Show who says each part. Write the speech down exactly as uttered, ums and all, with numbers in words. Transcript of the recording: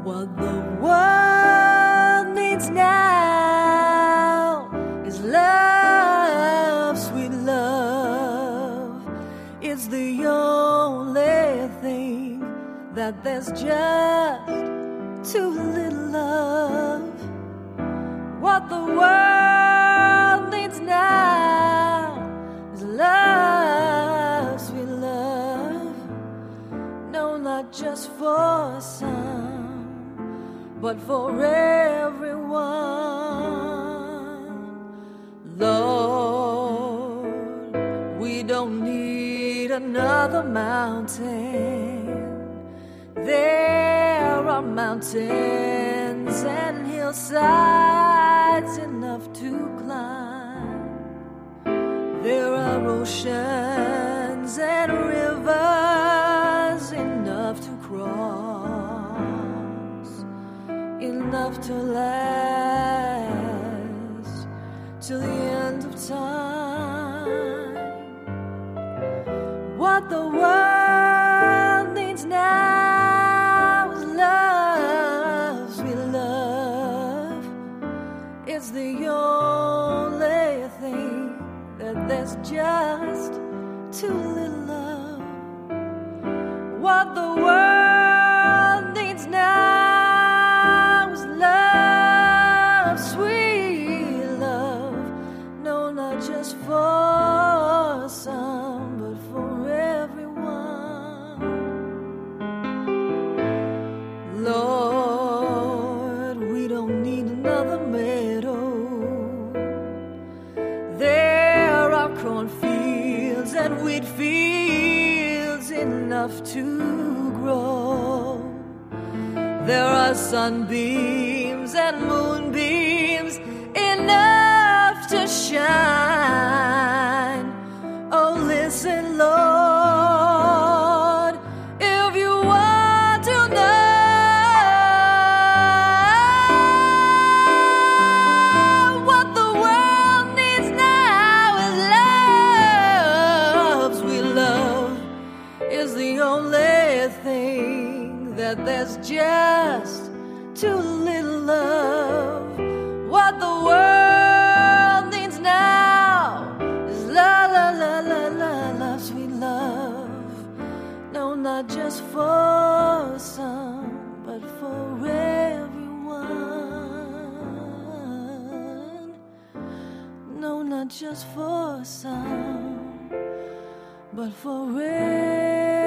Speaker 1: What the world needs now is love, sweet love. It's the only thing that there's just too little of. What the world needs now is love, sweet love. No, not just for some, but for everyone. Lord, we don't need another mountain. There are mountains and hillsides enough to climb. There are oceans and rivers enough to cross, enough to last till the end of time. What the world needs now is love, sweet love. It's the only thing that there's just too little of. What the world needs now is love, sweet love. No, not just for some, but for everyone. Lord, we don't need another meadow. There are cornfields and wheat fields enough to grow. There are sunbeams and moonbeams enough to shine. Oh, listen, Lord, if you want to know what the world needs now is love, sweet love. Is the only thing that there's just too little of. What the world needs now is la la la la la la, sweet love. No, not just for some, but for everyone. No, not just for some, but for everyone.